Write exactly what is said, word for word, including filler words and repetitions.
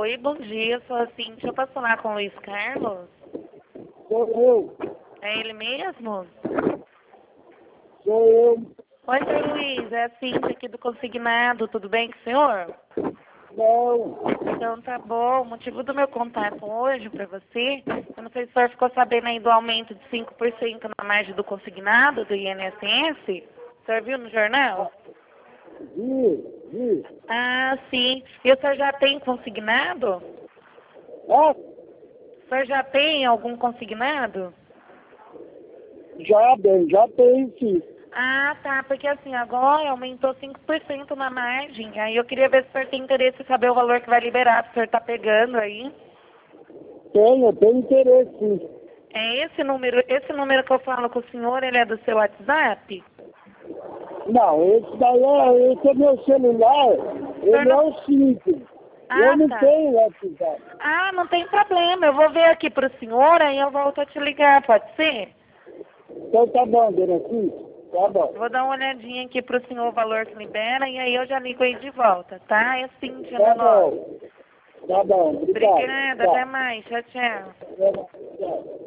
Oi, bom dia, sou a Cíntia. Eu posso falar com o Luiz Carlos? Sou eu. É ele mesmo? Sou eu. Oi, seu Luiz, é a Cíntia aqui do Consignado. Tudo bem com o senhor? Não. Então tá bom. O motivo do meu contato hoje para você, eu não sei se o senhor ficou sabendo aí do aumento de cinco por cento na margem do consignado do I N S S. O senhor viu no jornal? Vi, vi. Ah, sim. E o senhor já tem consignado? Ah, O senhor já tem algum consignado? já bem, já tem sim. Ah, tá, porque assim, agora aumentou cinco por cento na margem. Aí eu queria ver se o senhor tem interesse em saber o valor que vai liberar, se o senhor tá pegando aí. Tenho, tenho interesse sim. É esse número, esse número que eu falo com o senhor, ele é do seu WhatsApp? Não, esse daí é, esse é meu celular, ele não- é o cinco. Ah, Eu não tá. tenho WhatsApp. Ah, não tem problema, eu vou ver aqui pro senhor, aí eu volto a te ligar, pode ser? Então tá bom, dona Cíntia. Tá bom. Vou dar uma olhadinha aqui pro senhor o valor que libera e aí eu já ligo aí de volta, tá? É Cíntia, Tá meu nome. bom. Tá bom, obrigado. Obrigada, Tchau. até mais, tchau, tchau. Tchau.